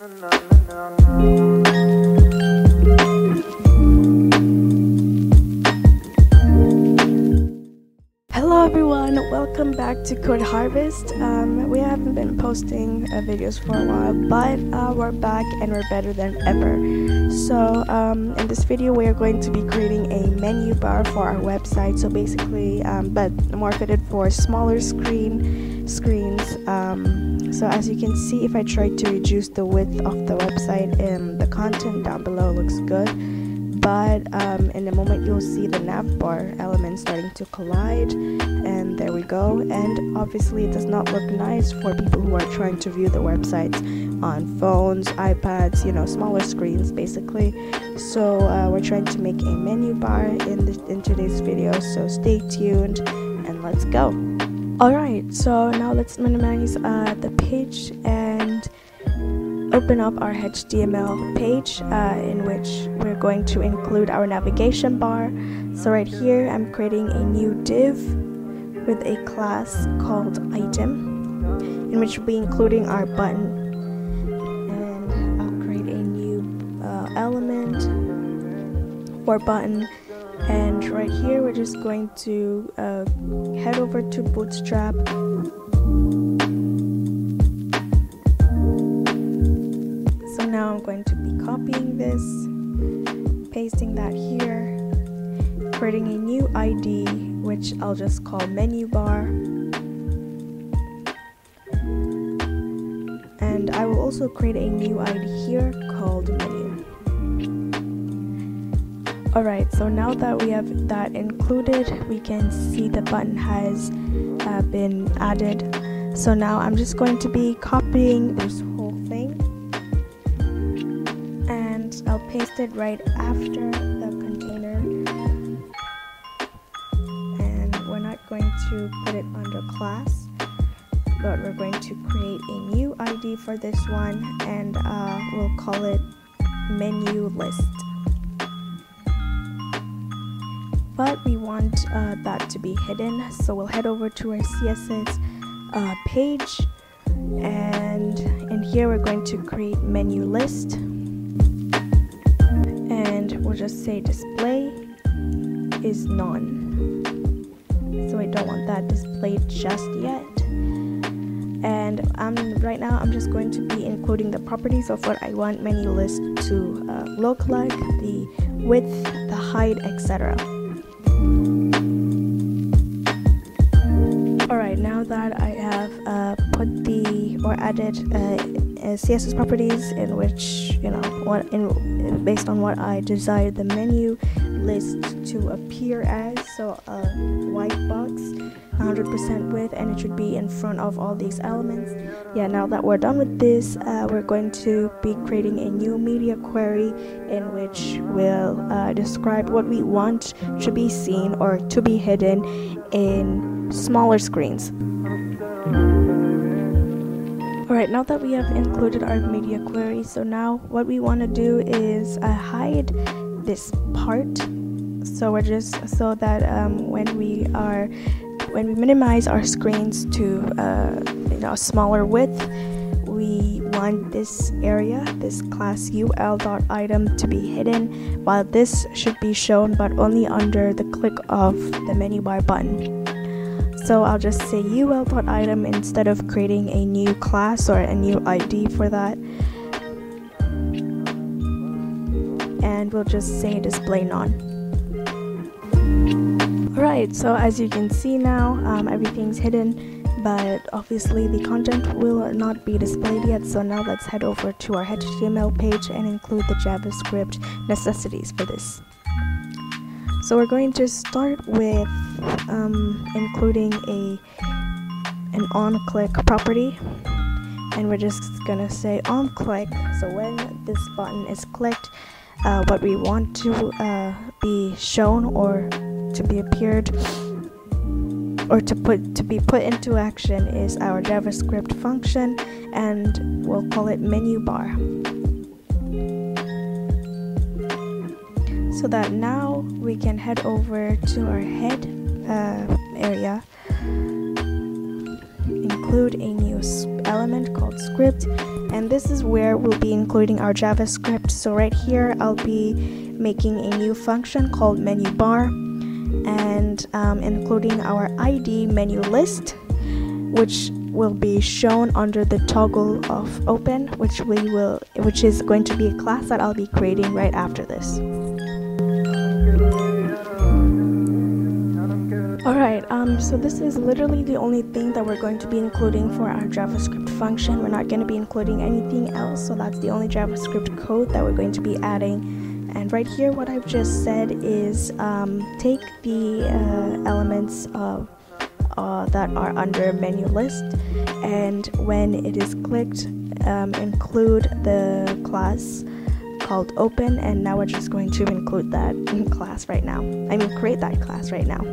Hello everyone, welcome back to Code Harvest. We haven't been posting videos for a while, but we're back and we're better than ever. So in this video we are going to be creating a menu bar for our website, so basically but more fitted for smaller screens. So as you can see, if I try to reduce the width of the website, the content down below looks good, but in a moment you'll see the nav bar elements starting to collide, and there we go. And obviously it does not look nice for people who are trying to view the websites on phones, iPads, smaller screens basically. So we're trying to make a menu bar in today's video, so stay tuned and let's go. Alright, so now let's minimize the page and open up our HTML page in which we're going to include our navigation bar. So right here I'm creating a new div with a class called item, in which we'll be including our button, and I'll create a new element for button. And right here we're just going to head over to Bootstrap. So now I'm going to be copying this, pasting that here, creating a new ID which I'll just call menu bar, and I will also create a new ID here called menu. Alright, so now that we have that included, we can see the button has been added. So now I'm just going to be copying this whole thing, and I'll paste it right after the container, and we're not going to put it under class, but we're going to create a new ID for this one, and we'll call it menu list. But we want that to be hidden, so we'll head over to our CSS page, and in here we're going to create menu list, and we'll just say display is none, so I don't want that displayed just yet. And right now I'm just going to be including the properties of what I want menu list to look like, the width, the height, etc. Alright, now that I have added CSS properties in which, based on what I desired the menu list to appear as, so a white box, 100% width, and it should be in front of all these elements. Yeah, now that we're done with this, we're going to be creating a new media query in which we'll describe what we want to be seen or to be hidden in smaller screens. Alright, now that we have included our media query, so now what we want to do is hide this part. So we're just so that when we minimize our screens to a smaller width, we want this area, this class ul.item, to be hidden, while this should be shown but only under the click of the menu bar button. So I'll just say ul.item instead of creating a new class or a new ID for that, and we'll just say display none. Alright, so as you can see now, everything's hidden, but obviously the content will not be displayed yet. So now let's head over to our HTML page and include the JavaScript necessities for this. So we're going to start with including an on-click property, and we're just gonna say on-click. So when this button is clicked, what we want to be shown or to be appeared or to be put into action is our JavaScript function, and we'll call it menu bar. So that now we can head over to our head area, include include a new element called script, and this is where we'll be including our JavaScript. So right here I'll be making a new function called menu bar, and including our ID menu list, which will be shown under the toggle of open, which is going to be a class that I'll be creating right after this. Alright, so this is literally the only thing that we're going to be including for our JavaScript function. We're not going to be including anything else, so that's the only JavaScript code that we're going to be adding. And right here, what I've just said is take the elements of that are under menu list, and when it is clicked, include the class called open, and now we're just going to include that in class right now. Create that class right now.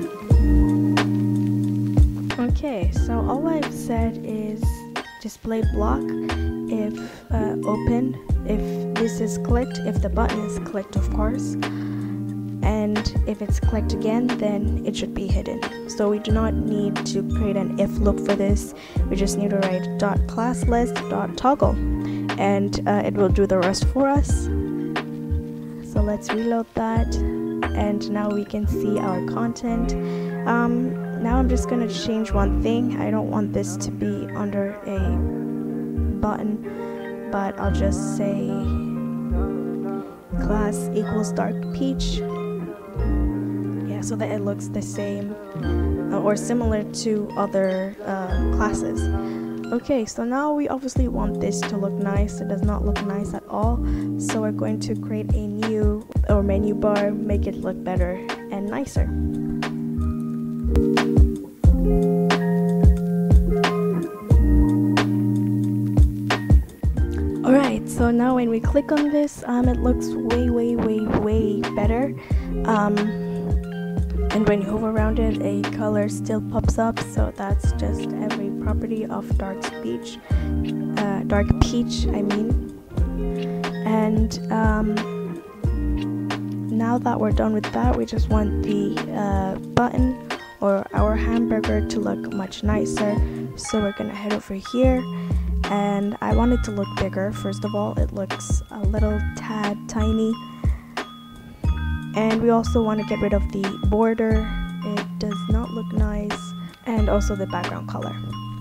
Okay, so all I've said is display block if open, if this is clicked, if the button is clicked, of course, and if it's clicked again, then it should be hidden. So we do not need to create an if loop for this. We just need to write .ClassList.toggle, and it will do the rest for us. So let's reload that, and now we can see our content. Now I'm just gonna change one thing. I don't want this to be under a button, but I'll just say class equals dark peach. Yeah, so that it looks the same or similar to other classes. Okay, so now we obviously want this to look nice. It does not look nice at all, so we're going to create a new menu bar, make it look better and nicer. Alright, so now when we click on this, it looks way better. And when you hover around it, a color still pops up, so that's just every property of dark peach, And now that we're done with that, we just want the button or our hamburger to look much nicer. So we're gonna head over here, and I want it to look bigger. First of all, it looks a little tad tiny. And we also want to get rid of the border. It does not look nice. And also the background color.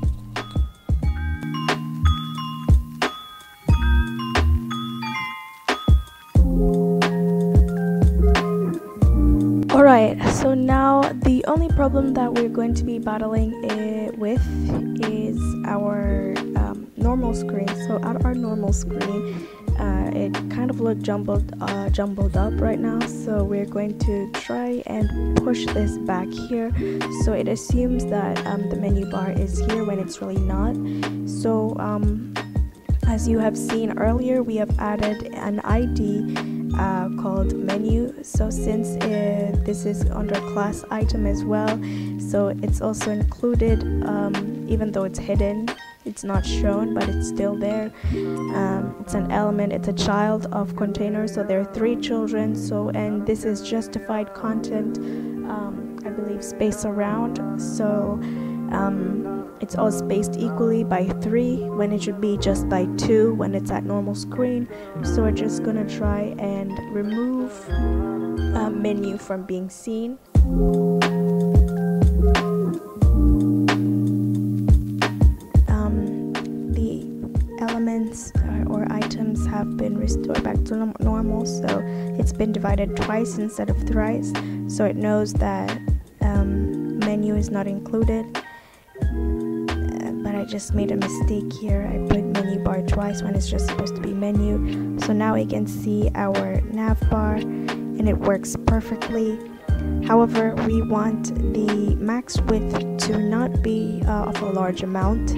Alright, so now the only problem that we're going to be battling with is our normal screen. So at our normal screen, it kind of looked jumbled up right now, so we're going to try and push this back here so it assumes that the menu bar is here when it's really not. So as you have seen earlier, we have added an ID called menu. So since this is under class item as well, so it's also included, even though it's hidden. It's not shown, but it's still there. It's an element, it's a child of container, so there are 3 children. So, and this is justified content, I believe spaced around, so it's all spaced equally by 3 when it should be just by 2 when it's at normal screen. So we're just gonna try and remove menu from being seen. Elements or items have been restored back to normal, so it's been divided twice instead of thrice, so it knows that menu is not included. But I just made a mistake here. I put menu bar twice when it's just supposed to be menu. So now we can see our nav bar and it works perfectly. However, we want the max width to not be of a large amount.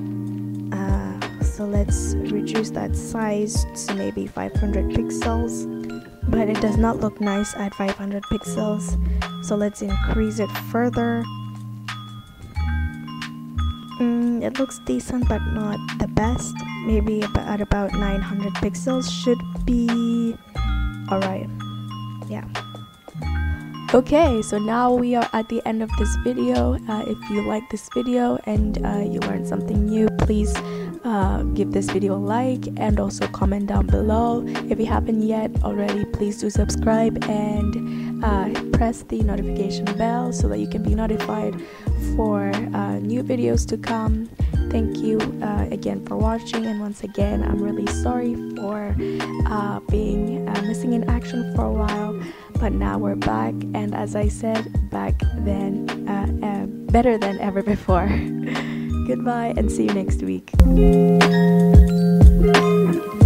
So let's reduce that size to maybe 500 pixels, but it does not look nice at 500 pixels, so let's increase it further. It looks decent, but not the best. Maybe at about 900 pixels should be alright. Yeah. Okay, so now we are at the end of this video. If you like this video and you learned something new, please give this video a like and also comment down below. If you haven't yet already, please do subscribe and press the notification bell so that you can be notified for new videos to come. Thank you again for watching, and once again, I'm really sorry for being missing in action for a while, but now we're back, and as I said, back then better than ever before. Goodbye and see you next week.